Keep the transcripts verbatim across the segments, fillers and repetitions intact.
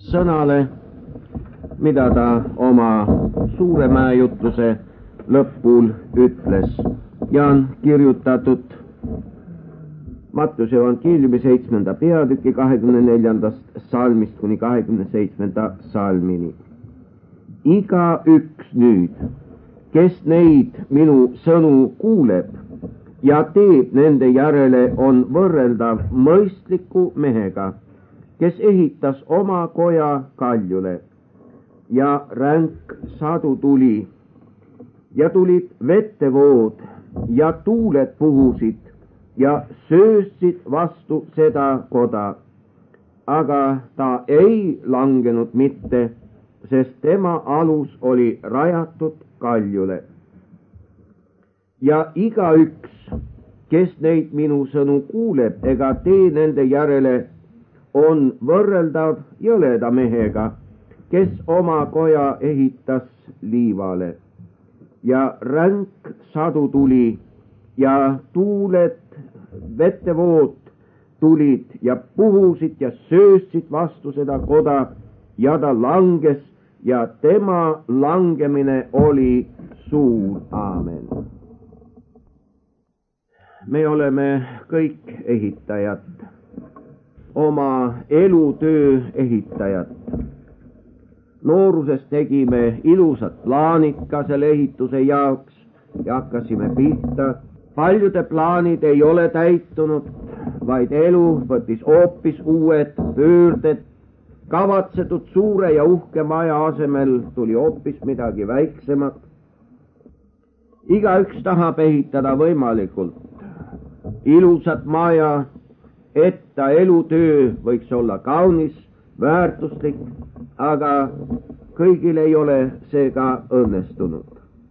sõnale, mida ta oma suure mäejutluse lõpul ütles ja on kirjutatud Mattuse evangeeliumi seitsmenda peatüki kahekümne neljandast salmist kuni kahekümne seitsmenda salmini. Iga üks nüüd, kes neid minu sõnu kuuleb ja teeb nende järele, on võrreldav mõistliku mehega, kes ehitas oma koja kaljule ja ränk sadu tuli ja tulid vettevood ja tuuled puhusid ja söösid vastu seda koda, aga ta ei langenud mitte, sest tema alus oli rajatud kaljule. Ja igaüks, kes neid minu sõnu kuuleb ega tee nende järele, on võrreldav jõleda mehega, kes oma koja ehitas liivale ja ränk sadu tuli ja tuuled, vettevood tulid ja puhusid ja söösid vastu seda koda ja ta langes ja tema langemine oli suur. Aamen. Me oleme kõik ehitajad, oma elutöö ehitajad. Nooruses tegime ilusad plaanid ka selle ehituse jaoks ja hakkasime pihta. Paljude plaanid ei ole täitunud, vaid elu võttis hoopis uued pöörded. Kavatsetud suure ja uhke maja asemel tuli hoopis midagi väiksemat. Igaüks tahab ehitada võimalikult ilusat maja, et ta elutöö võiks olla kaunis, väärtuslik, aga kõigil ei ole see ka õnnestunud.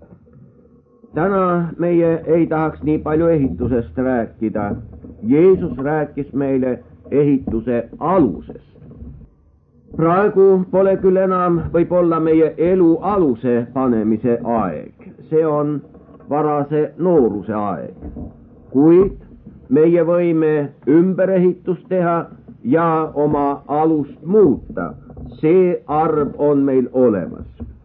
Täna meie ei tahaks nii palju ehitusest rääkida. Jeesus rääkis meile ehituse alusest. Praegu pole küll enam võib-olla meie elu aluse panemise aeg. See on varase nooruse aeg. Kuid meie võime ümberehitust teha ja oma alust muuta. See arv on meil olemas.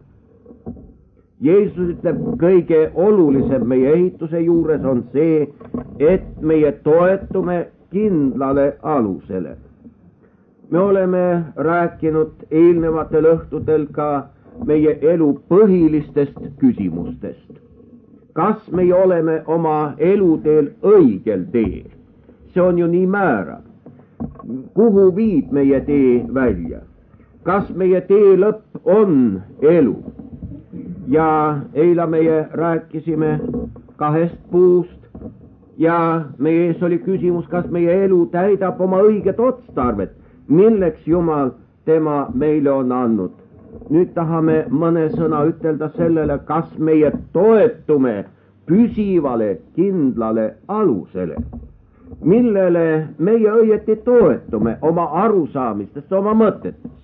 Jeesus ütleb, kõige olulisem meie ehituse juures on see, et meie toetume kindlale alusele. Me oleme rääkinud eelnevatel õhtutel ka meie elu põhilistest küsimustest. Kas me oleme oma eluteel õigel teel? See on ju nii määrav. Kuhu viib meie tee välja? Kas meie tee lõpp on elu? Ja eile meie rääkisime kahest puust ja meie ees oli küsimus, kas meie elu täidab oma õiget otstarvet, milleks Jumal tema meile on andnud. Nüüd tahame mõne sõna ütelda sellele, kas meie toetume püsivale kindlale alusele, millele meie õieti toetume oma arusaamistest, oma mõtetes.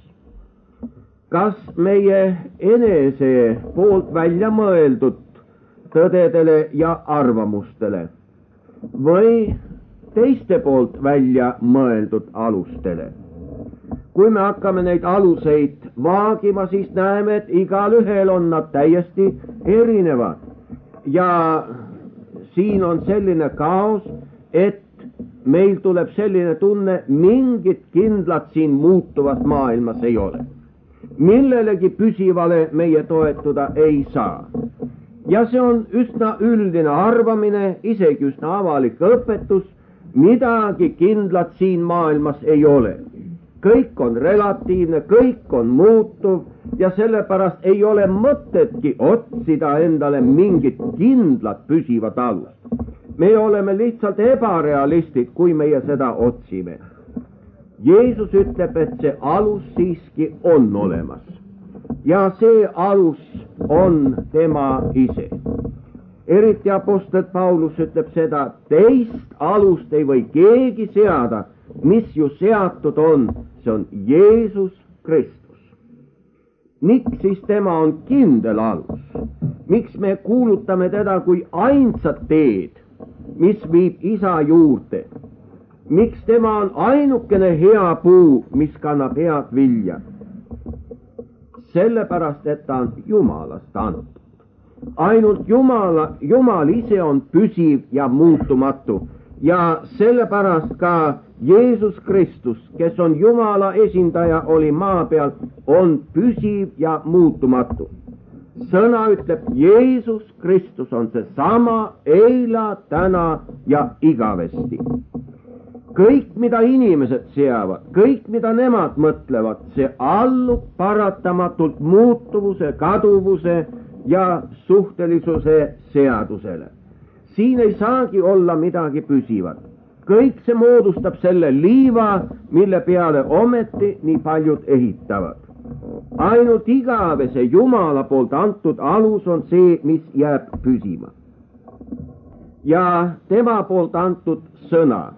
Kas meie enese poolt välja mõeldud tõdedele ja arvamustele või teiste poolt välja mõeldud alustele? Kui me hakkame neid aluseid vaagima, siis näeme, et igal ühel on nad täiesti erinevad. Ja siin on selline kaos, et meil tuleb selline tunne, mingit kindlat siin muutuvas maailmas ei ole. Millelegi püsivale meie toetuda ei saa. Ja see on üsna üldine arvamine, isegi üsna avalik õpetus, midagi kindlat siin maailmas ei ole. Kõik on relatiivne, kõik on muutuv ja sellepärast ei ole mõtetki otsida endale mingit kindlat püsivat alust. Me oleme lihtsalt ebarealistid, kui meie seda otsime. Jeesus ütleb, et see alus siiski on olemas ja see alus on tema ise. Eriti apostel Paulus ütleb seda, teist alust ei või keegi seada, mis ju seatud on, see on Jeesus Kristus. Miks siis tema on kindel alus? Miks me kuulutame teda kui ainsat teed, mis viib isa juurde? Miks tema on ainukene hea puu, mis kannab head vilja? sellepärast, et ta on Jumalast antud. Ainult Jumala, Jumal ise on püsiv ja muutumatu ja sellepärast ka Jeesus Kristus, kes on Jumala esindaja, oli maa peal, on püsiv ja muutumatu. Sõna ütleb, Jeesus Kristus on see sama eila, täna ja igavesti. Kõik, mida inimesed seavad, kõik, mida nemad mõtlevad, see allub paratamatult muutuvuse, kaduvuse ja suhtelisuse seadusele. Siin ei saagi olla midagi püsivat. Kõik see moodustab selle liiva, mille peale ometi nii paljud ehitavad. Ainult igavese Jumala poolt antud alus on see, mis jääb püsima. Ja tema poolt antud sõna.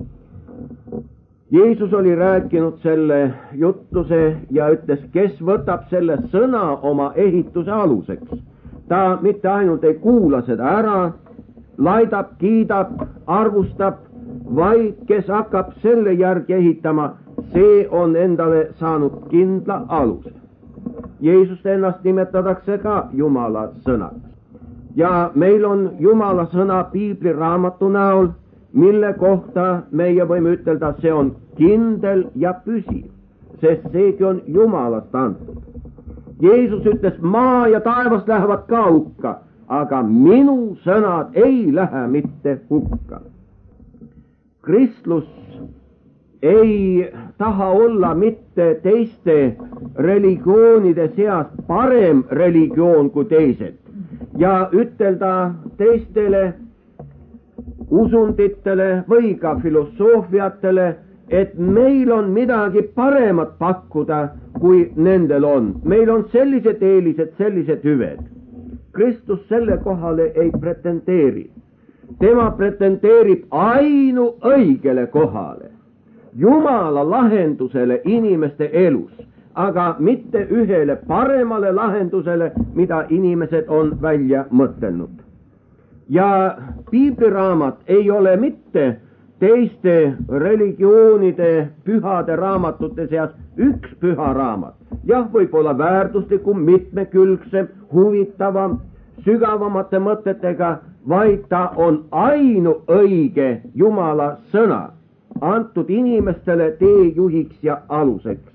Jeesus oli rääkinud selle juttuse ja ütles, kes võtab selle sõna oma ehituse aluseks. Ta mitte ainult ei kuula seda ära, laidab, kiidab, arvustab, vaid kes hakkab selle järgi ehitama, see on endale saanud kindla aluse. Jeesust ennast nimetatakse ka Jumala sõnaks. Ja meil on Jumala sõna piibliraamatu näol, mille kohta meie võime ütelda, see on kindel ja püsiv, sest seegi on Jumalast antud. Jeesus ütles, maa ja taevas lähevad ka hukka, aga minu sõnad ei lähe mitte hukka. Kristus ei taha olla mitte teiste religioonide seast parem religioon kui teised ja ütelda teistele usunditele või ka filosoofiatele, et meil on midagi paremat pakkuda, kui nendel on. Meil on sellised eelised, sellised hüved. Kristus selle kohale ei pretendeeri. Tema pretendeerib ainuõigele kohale, Jumala lahendusele inimeste elus, aga mitte ühele paremale lahendusele, mida inimesed on välja mõtelnud. Ja piibliraamat ei ole mitte teiste religioonide pühade raamatute seas üks püha raamat. Jah, võib-olla väärtuslikum, mitmekülgsem, huvitavam, sügavamate mõtetega, vaid ta on ainuõige Jumala sõna, antud inimestele teejuhiks ja aluseks.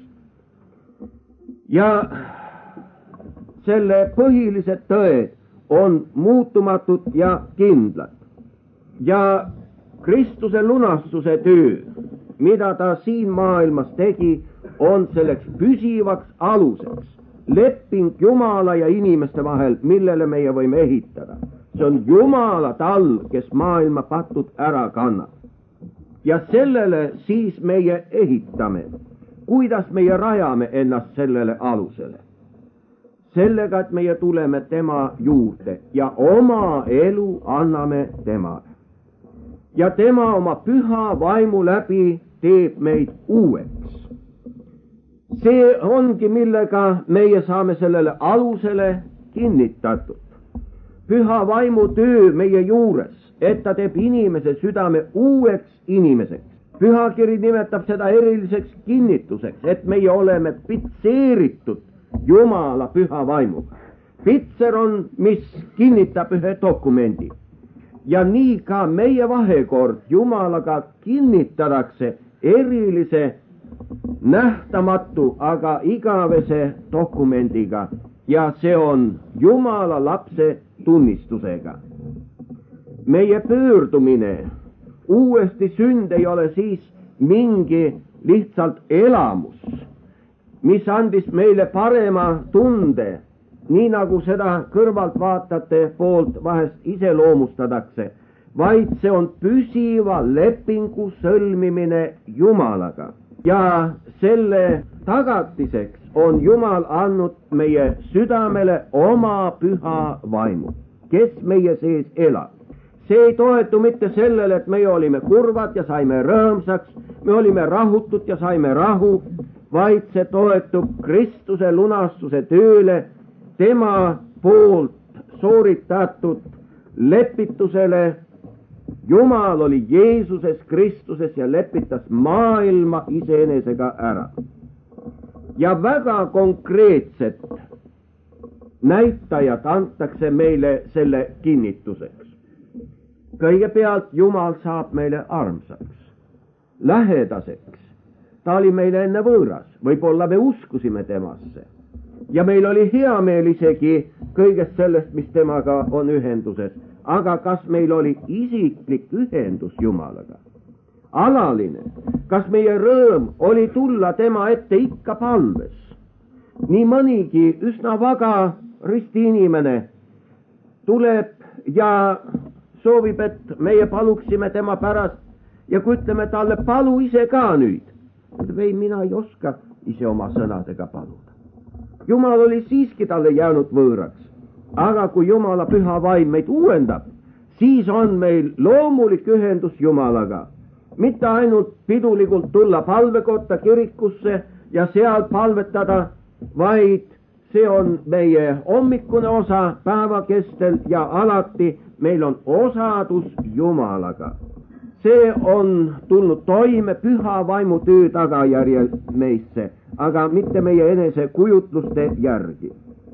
Ja selle põhilised tõed on muutumatud ja kindlad. Ja Kristuse lunastuse töö, mida ta siin maailmas tegi, on selleks püsivaks aluseks. Leping Jumala ja inimeste vahel, millele meie võime ehitada. See on Jumala tall, kes maailma patud ära kannab. Ja sellele siis meie ehitame. Kuidas meie rajame ennast sellele alusele? Sellega, et meie tuleme tema juurde ja oma elu anname temale. Ja tema oma püha vaimu läbi teeb meid uueks. See ongi, millega meie saame sellele alusele kinnitatud. Püha vaimu töö meie juures, et ta teeb inimese südame uueks inimeseks. Pühakiri nimetab seda eriliseks kinnituseks, et meie oleme pitseeritud Jumala püha vaimuga. Pitser on, mis kinnitab ühe dokumendi. Ja nii ka meie vahekord Jumalaga kinnitatakse erilise, nähtamatu, aga igavese dokumendiga. Ja see on Jumala lapse tunnistusega. Meie pöördumine, uuesti sünd ei ole siis mingi lihtsalt elamus, mis andis meile parema tunde, nii nagu seda kõrvaltvaatajate poolt vahest iseloomustatakse, vaid see on püsiva lepingu sõlmimine Jumalaga. Ja selle tagatiseks on Jumal andnud meie südamele oma püha vaimu, kes meie sees elab. See ei toetu mitte sellele, et meie olime kurvad ja saime rõõmsaks, me olime rahutud ja saime rahu, vaid see toetub Kristuse lunastuse tööle, tema poolt sooritatud lepitusele. Jumal oli Jeesuses Kristuses ja lepitas maailma iseenesega ära. Ja väga konkreetset näitajad antakse meile selle kinnituseks. Kõigepealt Jumal saab meile armsaks, lähedaseks. Ta oli meile enne võõras, võib-olla me uskusime temasse. Ja meil oli hea meel isegi kõigest sellest, mis temaga on ühenduses. Aga kas meil oli isiklik ühendus Jumalaga? Alaline, kas meie rõõm oli tulla tema ette ikka palves? Nii mõnigi üsna vaga ristiinimene tuleb ja soovib, et meie paluksime tema pärast ja kui ütleme talle, palu ise ka nüüd. Või mina ei oska ise oma sõnadega paluda. Jumal oli siiski talle jäänud võõraks. Aga kui Jumala püha vaim meid uuendab, siis on meil loomulik ühendus Jumalaga. Mitte ainult pidulikult tulla palvekotta kirikusse ja seal palvetada, vaid see on meie hommikune osa päeva kestel ja alati meil on osadus Jumalaga. See on tulnud toime püha vaimu töö tagajärjel meisse, aga mitte meie enese kujutluste järgi.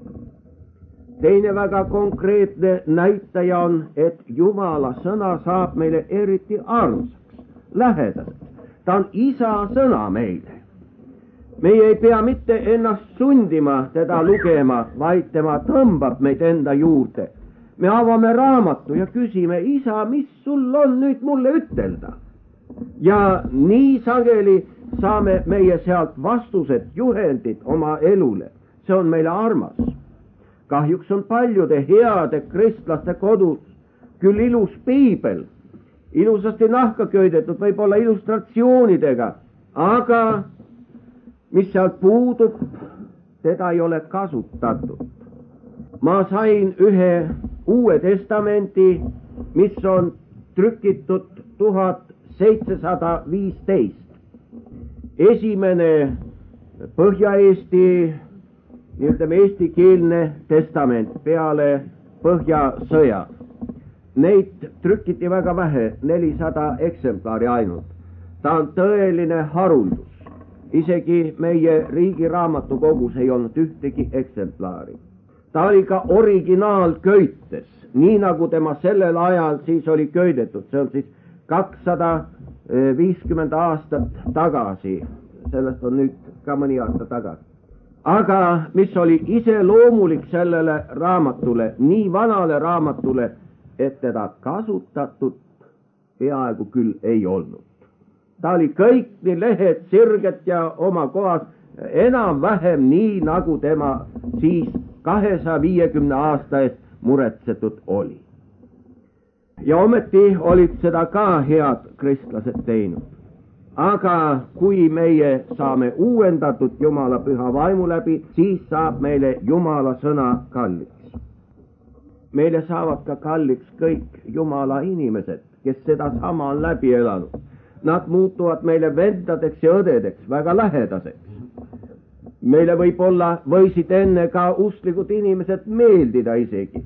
Teine väga konkreetne näitaja on, et Jumala sõna saab meile eriti armsaks, lähedaseks. Ta on isa sõna meile. Meie ei pea mitte ennast sundima teda lugema, vaid tema tõmbab meid enda juurde. Me avame raamatu ja küsime, isa, mis sul on nüüd mulle ütelda? Ja nii sageli saame meie sealt vastused, juhendid oma elule. See on meile armas. Kahjuks on paljude heade kristlaste kodus küll ilus piibel, ilusasti nahka köidetud, võib-olla illustratsioonidega, aga mis sealt puudub, teda ei ole kasutatud. Ma sain ühe Uue Testamenti, mis on trükitud tuhat seitsesada viisteist. Esimene Põhja-Eesti, ütleme eestikeelne testament peale Põhjasõja. Neid trükiti väga vähe, nelisada eksemplari ainult. Ta on tõeline haruldus. Isegi meie riigi raamatukogus ei olnud ühtegi eksemplari. Ta oli ka originaalköites, nii nagu tema sellel ajal siis oli köidetud. See on siis kakssada viiskümmend aastat tagasi. Sellest on nüüd ka mõni aasta tagasi. Aga mis oli iseloomulik sellele raamatule, nii vanale raamatule, et teda kasutatud peaaegu küll ei olnud. Ta oli kõik nii lehed, sirged ja oma kohas enam-vähem nii, nagu tema siis kahesaja viiekümne aasta eest muretsetud oli. Ja ometi olid seda ka head kristlased teinud. Aga kui meie saame uuendatud Jumala püha vaimu läbi, siis saab meile Jumala sõna kalliks. Meile saavad ka kalliks kõik Jumala inimesed, kes seda sama on läbi elanud. Nad muutuvad meile vendadeks ja õdedeks, väga lähedaseks. Meile võib-olla võisid enne ka usklikud inimesed meeldida isegi.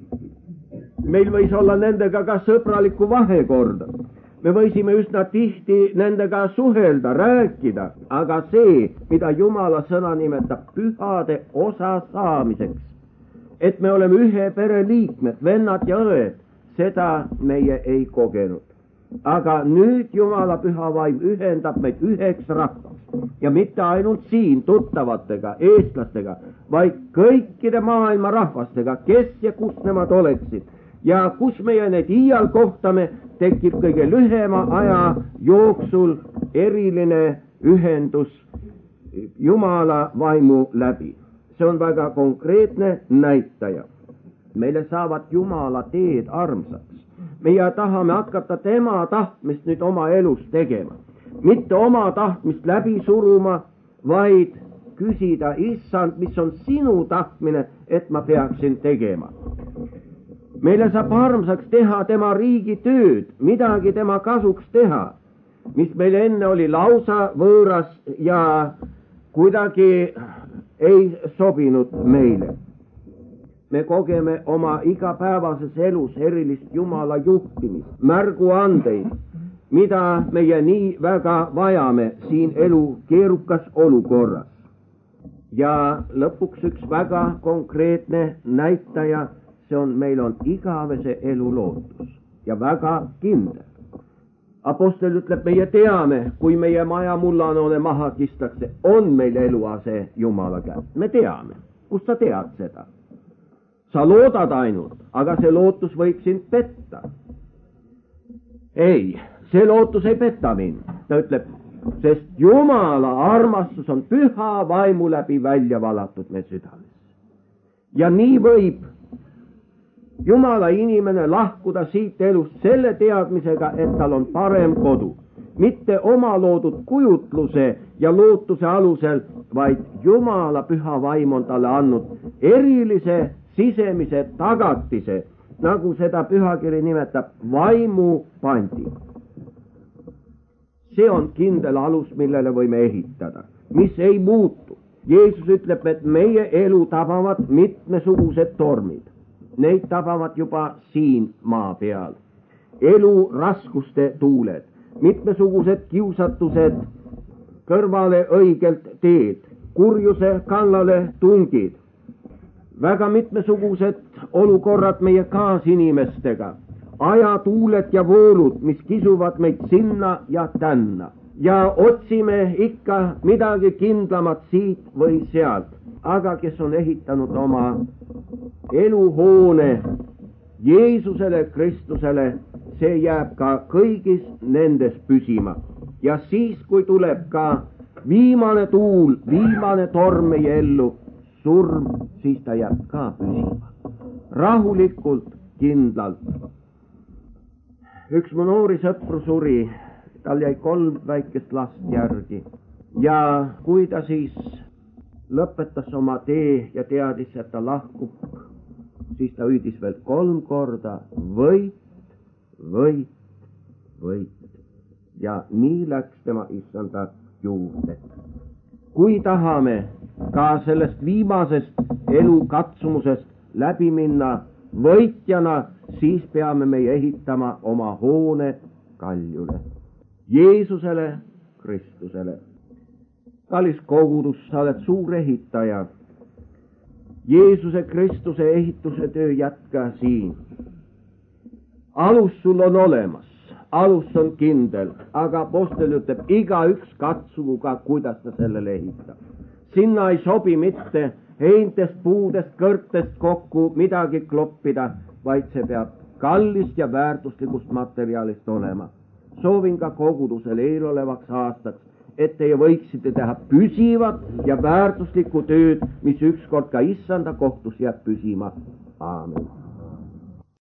Meil võis olla nendega ka sõbralikku vahekorda. Me võisime üsna tihti nendega suhelda, rääkida, aga see, mida Jumala sõna nimetab pühade osa saamiseks, et me oleme ühe pere liikmed, vennad ja õed, seda meie ei kogenud. Aga nüüd Jumala püha vaim ühendab meid üheks rahvaks ja mitte ainult siin tuttavatega, eestlastega, vaid kõikide maailma rahvastega, kes ja kus nemad oleksid. Ja kus meie need iial kohtame, tekib kõige lühema aja jooksul eriline ühendus Jumala vaimu läbi. See on väga konkreetne näitaja. Meile saavad Jumala teed armsaks. Meie tahame hakata tema tahtmist nüüd oma elus tegema. Mitte oma tahtmist läbi suruma, vaid küsida, issand, mis on sinu tahtmine, et ma peaksin tegema. Meile saab armsaks teha tema riigi tööd, midagi tema kasuks teha, mis meile enne oli lausa võõras ja kuidagi ei sobinud meile. Me kogeme oma igapäevases elus erilist Jumala juhtimist, märguandeid, mida meie nii väga vajame siin elu keerukas olukorras. Ja lõpuks üks väga konkreetne näitaja, see on, meil on igavese elu lootus ja väga kindel. Apostel ütleb, meie teame, kui meie maja mullanoone maha kistakse, on meil eluase Jumala käest. Me teame. Kust sa tead seda? Sa loodad ainult, aga see lootus võib sind petta. Ei, see lootus ei peta mind. Ta ütleb, sest Jumala armastus on püha vaimu läbi välja valatud me südames. Ja nii võib Jumala inimene lahkuda siit elust selle teadmisega, et tal on parem kodu. Mitte oma loodud kujutluse ja lootuse alusel, vaid Jumala püha vaim on talle andnud erilise sisemise tagatise, nagu seda pühakiri nimetab, vaimu pandi. See on kindel alus, millele võime ehitada, mis ei muutu. Jeesus ütleb, et meie elu tabavad mitmesugused tormid. Neid tabavad juba siin maa peal. Elu raskuste tuuled, mitmesugused kiusatused, kõrvale õigelt teed, kurjuse kallale tungid, väga mitmesugused olukorrad meie kaasinimestega, ajatuuled ja voolud, mis kisuvad meid sinna ja tänna. Ja otsime ikka midagi kindlamat siit või sealt. Aga kes on ehitanud oma eluhoone Jeesusele Kristusele, see jääb ka kõigis nendes püsima. Ja siis, kui tuleb ka viimane tuul, viimane torm meie ellu, surm, siis ta jääb ka püsima. Rahulikult, kindlalt. Üks mu noori sõpru suri, tal jäi kolm väikest last järgi. Ja kui ta siis lõpetas oma tee ja teadis, et ta lahkub, siis ta hüüdis veel kolm korda võit, võit, võit. Ja nii läks tema issanda juurde. Kui tahame ka sellest viimasest elu katsumusest läbi minna võitjana, siis peame meie ehitama oma hoone kaljule. Jeesusele, Kristusele. Kallis kogudus, sa oled suur ehitaja. Jeesuse Kristuse ehituse töö jätka siin. Alus sul on olemas, alus on kindel, aga apostel ütleb, igaüks katsugu ka, kuidas ta sellele ehitab. Sinna ei sobi mitte heintest, puudest, kõrtest kokku midagi kloppida, vaid see peab kallist ja väärtuslikust materjalist olema. Soovin ka kogudusele eelolevaks aastaks, et teie võiksite teha püsivat ja väärtuslikku tööd, mis ükskord ka issanda kohtus jääb püsima. Aamen.